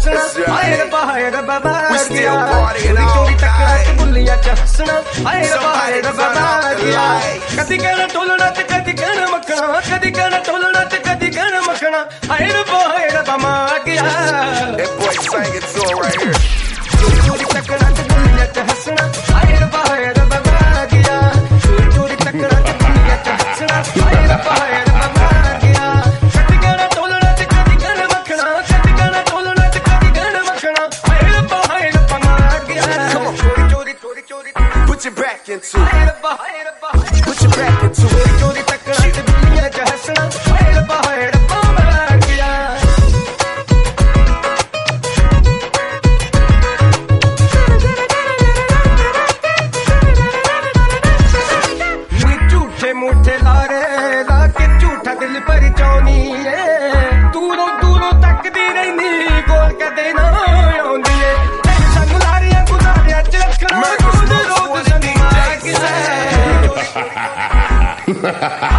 ਹੱਸਣਾ ਹਾਏ ਰੱਬਾ ਬਾਬਾ ਗਿਆ ਚੋਰੀ ਟੱਕਰਾਂ ਚ ਬੁੱਲੀਆਂ ਚ ਹੱਸਣਾ ਹਾਏ ਰੱਬਾ ਬਾਬਾ ਗਿਆ ਕਦੀ ਕਹਿਣਾ ਟੋਲਣਾ ਤੇ ਕਦੀ ਕਹਿਣਾ ਮੱਖਣਾ ਕਦੀ ਕਹਿਣਾ ਟੋਲਣਾ ਤੇ ਕਦੀ ਕਹਿਣਾ ਮੱਖਣਾ ਹਾਏ ਰੱਬਾ ਮਾਰ ਗਿਆ ਚੋਰੀ ਟੱਕਰਾਂ ਚ ਬੁੱਲੀਆਂ ਚ ਹੱਸਣਾ ਹਾਏ ਰੱਬਾ ਬਾਬਾ ਗਿਆ ਚੋਰੀ ਟੱਕਰਾਂ ਚ ਬੁੱਲੀਆਂ ਚ ਹੱਸਣਾ ਹਾਏ ਰੱਬਾ ਮਾਰ ਗਿਆ ਕਦੀ ਕਹਿਣਾ ਟੋਲਣਾ ਤੇ ਕਦੀ ਕਹਿਣਾ ਮੱਖਣਾ ਕਦੀ ਕਹਿਣਾ ਟੋਲਣਾ ਤੇ ਕਦੀ ਕਹਿਣਾ ਮੱਖਣਾ ਹਾਏ ਰੱਬਾ ਮਾਰ ਗਿਆ ਚੋਰੀ Put your back into it. Put your back into it. ਚੋਰੀ ਟੱਕਰਾਂ ਚ ਬੁੱਲੀਆਂ ਚ ਹੱਸਣਾ ਹਾਏ ਰੱਬਾ ਮਾਰ ਗਿਆ ਮੁੱਠੇ ਲਾਰੇ ਲਾ ਕੇ ਝੂਠਾ ਦਿਲ ਪਰ ਚਾਉਣੀ ਏ ਦੂਰੋਂ ਦੂਰੋਂ ਤੱਕਦੀ ਰਹਿੰਦੀ ਕੋਲ ਕਦੇ ਨਾ ਆਉਂਦੀ ਏ ਸਾਨੂੰ ਲਾਰੀਆਂ ਗੁਜ਼ਾਰਿਆਂ ਚ ਰੱਖਣਾ ਰੋਜ਼ ਰੋਜ਼ ਸੰਗ ਮਾਰ ਕੇ